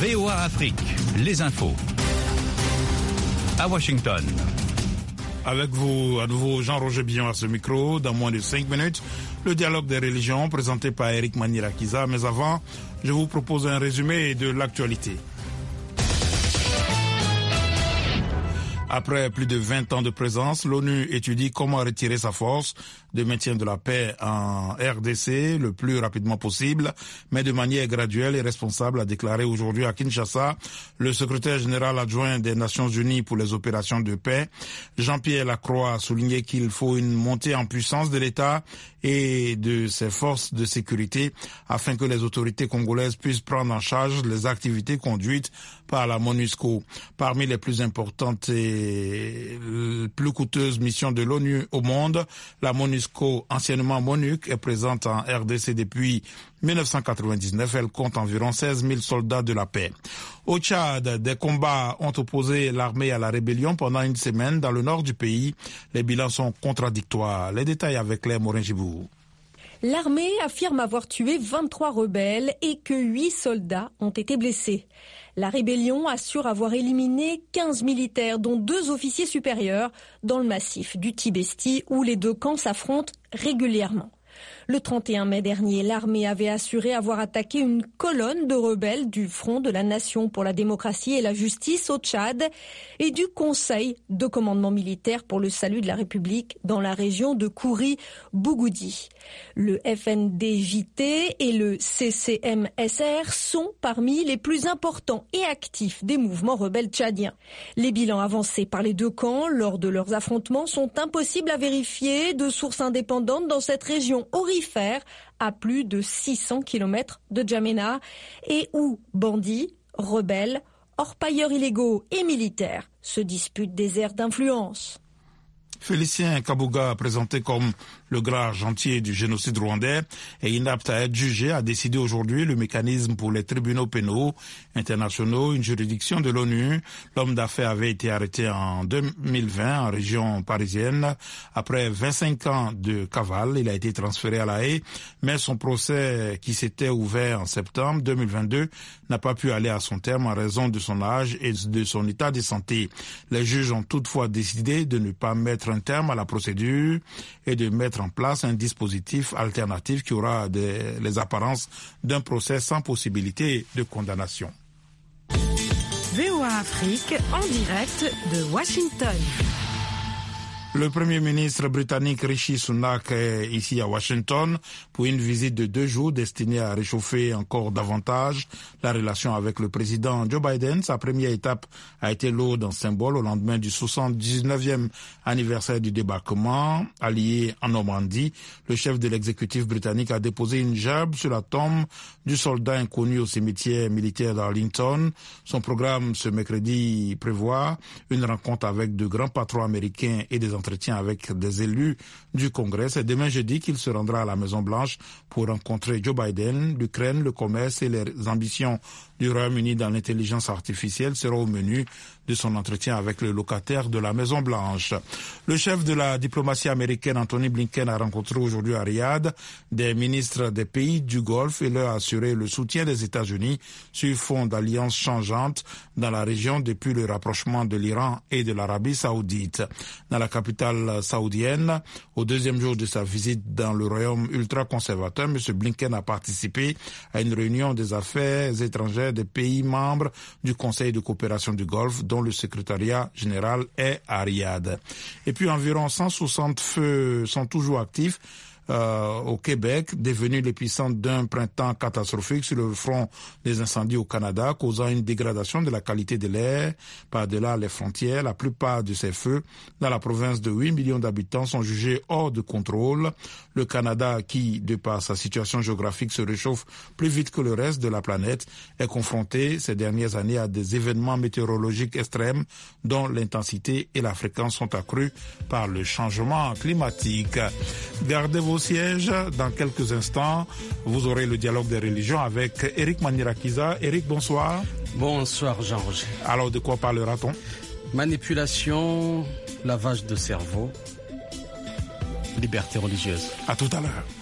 VOA Afrique, les infos. À Washington. Avec vous, à nouveau, Jean-Roger Billon à ce micro. Dans moins de 5 minutes, le dialogue des religions présenté par Eric Manirakiza. Mais avant, je vous propose un résumé de l'actualité. Après plus de 20 ans de présence, l'ONU étudie comment retirer sa force de maintien de la paix en RDC le plus rapidement possible, mais de manière graduelle et responsable, a déclaré aujourd'hui à Kinshasa le secrétaire général adjoint des Nations Unies pour les opérations de paix. Jean-Pierre Lacroix a souligné qu'il faut une montée en puissance de l'État et de ses forces de sécurité afin que les autorités congolaises puissent prendre en charge les activités conduites par la MONUSCO. Parmi les plus importantes et plus coûteuses missions de l'ONU au monde, la MONUSCO, anciennement MONUC, est présente en RDC depuis 1999. Elle compte environ 16 000 soldats de la paix. Au Tchad, des combats ont opposé l'armée à la rébellion pendant une semaine dans le nord du pays. Les bilans sont contradictoires. Les détails avec Claire Morin-Gibou. L'armée affirme avoir tué 23 rebelles et que 8 soldats ont été blessés. La rébellion assure avoir éliminé 15 militaires, dont 2 officiers supérieurs, dans le massif du Tibesti, où les deux camps s'affrontent régulièrement. Le 31 mai dernier, l'armée avait assuré avoir attaqué une colonne de rebelles du Front de la Nation pour la démocratie et la justice au Tchad et du Conseil de commandement militaire pour le salut de la République dans la région de Kouri-Bougoudi. Le FNDJT et le CCMSR sont parmi les plus importants et actifs des mouvements rebelles tchadiens. Les bilans avancés par les deux camps lors de leurs affrontements sont impossibles à vérifier de sources indépendantes dans cette région aurifère à plus de 600 km de Djamena et où bandits, rebelles, orpailleurs illégaux et militaires se disputent des aires d'influence. Félicien Kabuga, présenté comme le grand argentier du génocide rwandais et inapte à être jugé, a décidé aujourd'hui le mécanisme pour les tribunaux pénaux internationaux, une juridiction de l'ONU. L'homme d'affaires avait été arrêté en 2020 en région parisienne. Après 25 ans de cavale, il a été transféré à La Haye, mais son procès qui s'était ouvert en septembre 2022 n'a pas pu aller à son terme en raison de son âge et de son état de santé. Les juges ont toutefois décidé de ne pas mettre un terme à la procédure et de mettre en place un dispositif alternatif qui aura les apparences d'un procès sans possibilité de condamnation. VOA Afrique en direct de Washington. Le Premier ministre britannique Rishi Sunak est ici à Washington pour une visite de 2 jours destinée à réchauffer encore davantage la relation avec le président Joe Biden. Sa première étape a été lourde en symbole au lendemain du 79e anniversaire du débarquement allié en Normandie. Le chef de l'exécutif britannique a déposé une gerbe sur la tombe du soldat inconnu au cimetière militaire d'Arlington. Son programme ce mercredi prévoit une rencontre avec de grands patrons américains et des entretien avec des élus du Congrès. C'est demain jeudi qu'il se rendra à la Maison-Blanche pour rencontrer Joe Biden. L'Ukraine, le commerce et les ambitions du Royaume-Uni dans l'intelligence artificielle seront au menu de son entretien avec le locataire de la Maison-Blanche. Le chef de la diplomatie américaine, Anthony Blinken, a rencontré aujourd'hui à Riyad des ministres des pays du Golfe et leur a assuré le soutien des États-Unis sur fond d'alliances changeantes dans la région depuis le rapprochement de l'Iran et de l'Arabie saoudite. Dans la capitale saoudienne, au 2e jour de sa visite dans le royaume ultra-conservateur, M. Blinken a participé à une réunion des affaires étrangères des pays membres du Conseil de coopération du Golfe, dont le secrétariat général est à Riyad. Et puis environ 160 feux sont toujours actifs au Québec, devenu l'épicentre d'un printemps catastrophique sur le front des incendies au Canada, causant une dégradation de la qualité de l'air par-delà les frontières. La plupart de ces feux, dans la province de 8 millions d'habitants, sont jugés hors de contrôle. Le Canada, qui, de par sa situation géographique, se réchauffe plus vite que le reste de la planète, est confronté ces dernières années à des événements météorologiques extrêmes dont l'intensité et la fréquence sont accrues par le changement climatique. Gardez vos sièges. Dans quelques instants, vous aurez le dialogue des religions avec Eric Manirakiza. Eric, bonsoir. Bonsoir Jean-Roger. Alors, de quoi parlera-t-on? Manipulation, lavage de cerveau, liberté religieuse. À tout à l'heure.